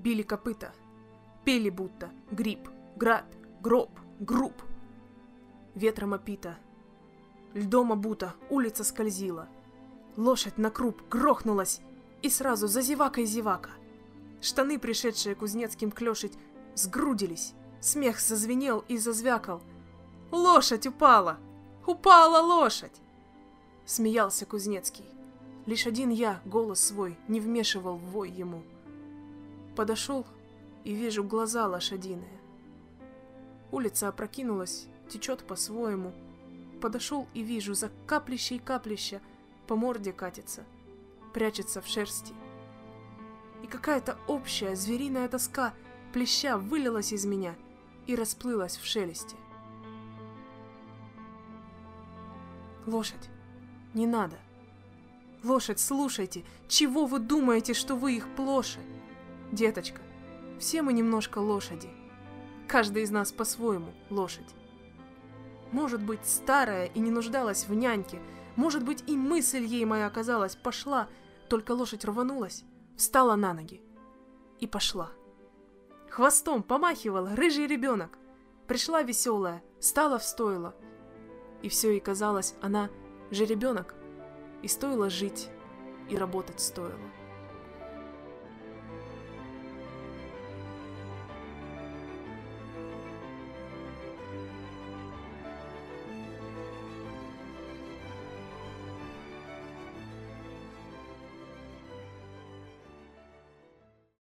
били копыта, пели будто гриб, град, гроб, груб. Ветром опита, льдом обута, улица скользила. Лошадь на круп грохнулась, и сразу за зевакой зевака. Штаны, пришедшие кузнецким клешить, сгрудились, смех зазвенел и зазвякал. «Лошадь упала! Упала лошадь!» Смеялся Кузнецкий. Лишь один я голос свой не вмешивал в вой ему. Подошел и вижу глаза лошадиные. Улица опрокинулась, течет по-своему. Подошел и вижу, за каплищей каплища по морде катится, прячется в шерсти. И какая-то общая звериная тоска плеща вылилась из меня и расплылась в шелесте. Лошадь, не надо. Лошадь, слушайте, чего вы думаете, что вы их плоше? Деточка, все мы немножко лошади. Каждый из нас по-своему лошадь. Может быть, старая и не нуждалась в няньке, может быть, и мысль ей моя оказалась, пошла, только лошадь рванулась, встала на ноги и пошла. Хвостом помахивал рыжий ребенок. Пришла веселая, стала в стойло. И все ей казалось, она жеребенок, и стоило жить, и работать стоило.